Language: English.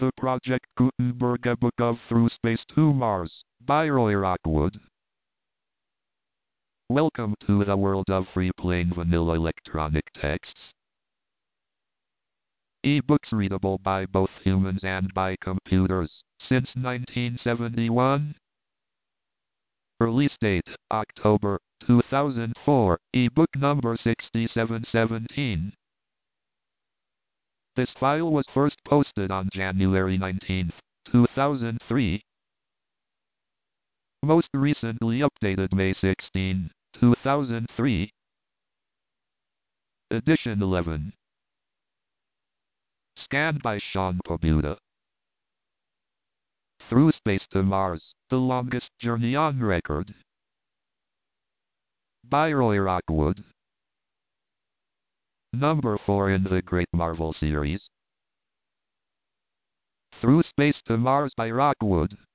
The Project Gutenberg, A Book of Through Space to Mars, by Roy Rockwood. Welcome to the world of free plain vanilla electronic texts. E-books readable by both humans and by computers, since 1971. Release date, October 2004, e-book number 6717. This file was first posted on January 19, 2003. Most recently updated May 16, 2003. Edition 11. Scanned by Sean Pobuda. Through Space to Mars, the longest journey on record. By Roy Rockwood. Number 4 in the Great Marvel series. Through Space to Mars by Rockwood.